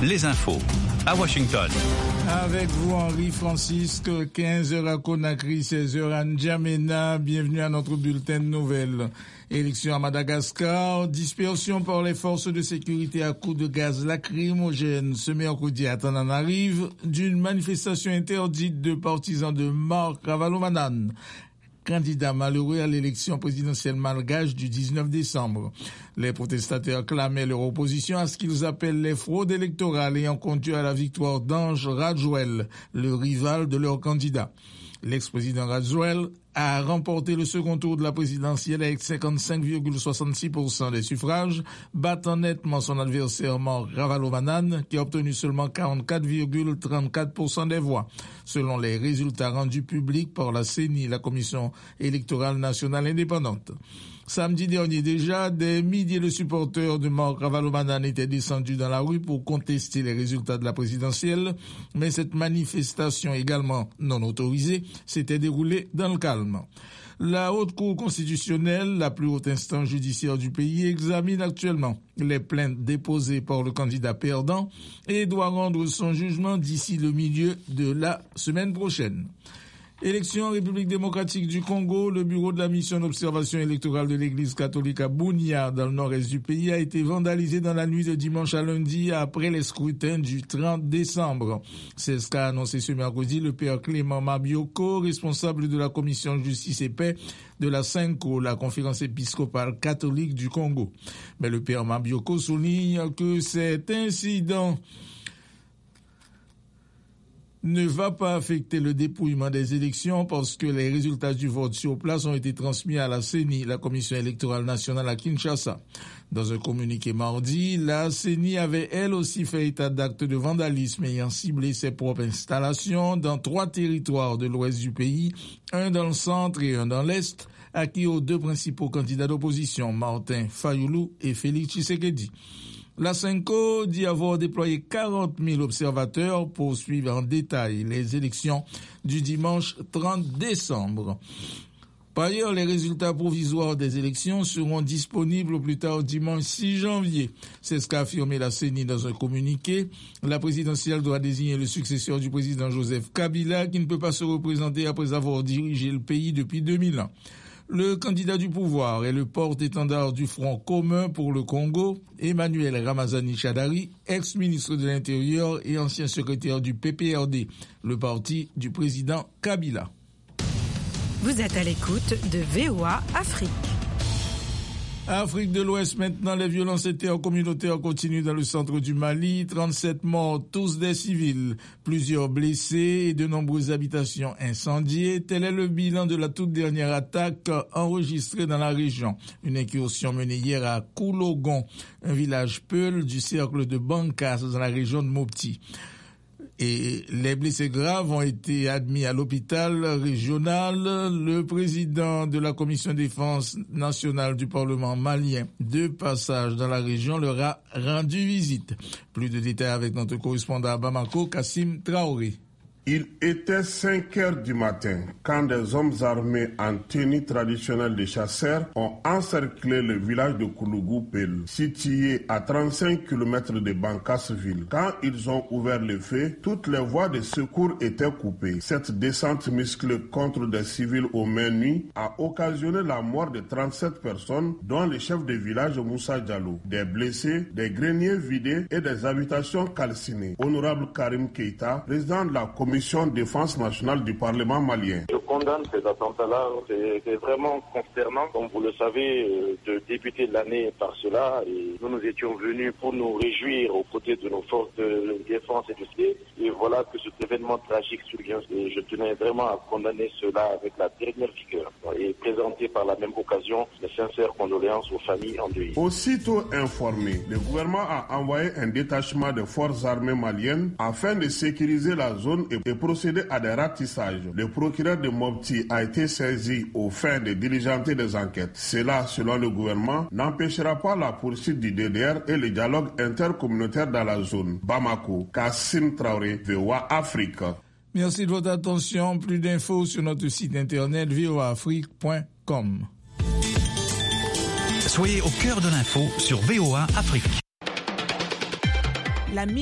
les infos à Washington. Avec vous, Henri Francisque, 15h à Conakry, 16h à N'Djamena. Bienvenue à notre bulletin de nouvelles. Élection à Madagascar, dispersion par les forces de sécurité à coups de gaz lacrymogène ce mercredi à Tananarive d'une manifestation interdite de partisans de Marc Ravalomanane, candidat malheureux à l'élection présidentielle malgache du 19 décembre. Les protestataires clamaient leur opposition à ce qu'ils appellent les fraudes électorales ayant conduit à la victoire d'Ange Rajouel, le rival de leur candidat. L'ex-président Rajouel a remporté le second tour de la présidentielle avec 55,66% des suffrages, battant nettement son adversaire Marc Ravalomanane, qui a obtenu seulement 44,34% des voix, selon les résultats rendus publics par la CENI, la Commission électorale nationale indépendante. Samedi dernier déjà, des milliers de supporters de Marc Ravalomanane étaient descendus dans la rue pour contester les résultats de la présidentielle, mais cette manifestation également non autorisée s'était déroulée dans le calme. La Haute Cour constitutionnelle, la plus haute instance judiciaire du pays, examine actuellement les plaintes déposées par le candidat perdant et doit rendre son jugement d'ici le milieu de la semaine prochaine. Élection en République démocratique du Congo, le bureau de la mission d'observation électorale de l'église catholique à Bunia, dans le nord-est du pays, a été vandalisé dans la nuit de dimanche à lundi après les scrutins du 30 décembre. C'est ce qu'a annoncé ce mercredi le père Clément Mabioko, responsable de la commission justice et paix de la CENCO, la conférence épiscopale catholique du Congo. Mais le père Mabioko souligne que cet incident ne va pas affecter le dépouillement des élections parce que les résultats du vote sur place ont été transmis à la CENI, la Commission électorale nationale à Kinshasa. Dans un communiqué mardi, la CENI avait elle aussi fait état d'actes de vandalisme ayant ciblé ses propres installations dans 3 territoires de l'ouest du pays, un dans le centre et un dans l'est, acquis aux 2 principaux candidats d'opposition, Martin Fayoulou et Félix Tshisekedi. La CENCO dit avoir déployé 40 000 observateurs pour suivre en détail les élections du dimanche 30 décembre. Par ailleurs, les résultats provisoires des élections seront disponibles au plus tard dimanche 6 janvier. C'est ce qu'a affirmé la CENI dans un communiqué. La présidentielle doit désigner le successeur du président Joseph Kabila qui ne peut pas se représenter après avoir dirigé le pays depuis 2001. Le candidat du pouvoir est le porte-étendard du Front commun pour le Congo, Emmanuel Ramazani Shadari, ex-ministre de l'Intérieur et ancien secrétaire du PPRD, le parti du président Kabila. Vous êtes à l'écoute de VOA Afrique. Afrique de l'Ouest maintenant, les violences intercommunautaires continuent dans le centre du Mali. 37 morts, tous des civils, plusieurs blessés et de nombreuses habitations incendiées. Tel est le bilan de la toute dernière attaque enregistrée dans la région. Une incursion menée hier à Koulogon, un village peul du cercle de Bankas dans la région de Mopti. Et les blessés graves ont été admis à l'hôpital régional. Le président de la commission défense nationale du Parlement malien, de passage dans la région, leur a rendu visite. Plus de détails avec notre correspondant à Bamako, Kassim Traoré. Il était 5 heures du matin quand des hommes armés en tenue traditionnelle de chasseurs ont encerclé le village de Koulougou-Pel, situé à 35 km de Bankassville. Quand ils ont ouvert le feu, toutes les voies de secours étaient coupées. Cette descente musclée contre des civils aux mains nues a occasionné la mort de 37 personnes, dont le chef de village Moussa Diallo, des blessés, des greniers vidés et des habitations calcinées. Honorable Karim Keïta, président de la commission défense nationale du Parlement malien. Je condamne ces attentats-là, c'est vraiment consternant. Comme vous le savez, de débuter l'année par cela, et nous étions venus pour nous réjouir aux côtés de nos forces de défense et de sécurité. Et voilà que cet événement tragique survient. Et je tenais vraiment à condamner cela avec la dernière vigueur et présenter par la même occasion les sincères condoléances aux familles endeuillées. Aussitôt informé, le gouvernement a envoyé un détachement de forces armées maliennes afin de sécuriser la zone et procéder à des ratissages. Le procureur de Mopti a été saisi aux fins de diligenter des enquêtes. Cela, selon le gouvernement, n'empêchera pas la poursuite du DDR et le dialogue intercommunautaire dans la zone. Bamako, Kassim Traoré, VOA Afrique. Merci de votre attention. Plus d'infos sur notre site internet voaafrique.com. Soyez au cœur de l'info sur VOA Afrique.